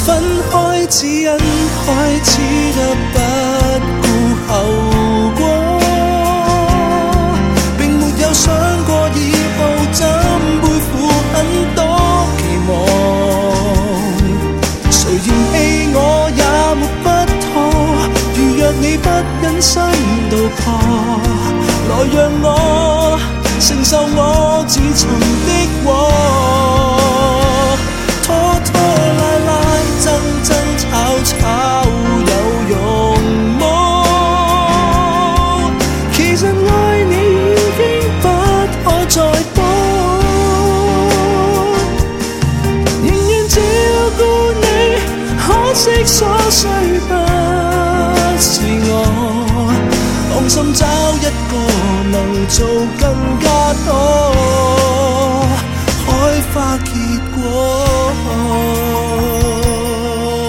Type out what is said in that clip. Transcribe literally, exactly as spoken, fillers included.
分開只因開始得不顧後果，並沒有想過以後怎背負很多期望。誰嫌棄我也沒不妥，如若你不忍心道破，來讓我承受我自尋的禍。拖拖拉拉，爭爭吵吵，有用麼？其實愛你已經不可再多，仍然照顧你，可惜所需不是我，放心找一個能做更加多。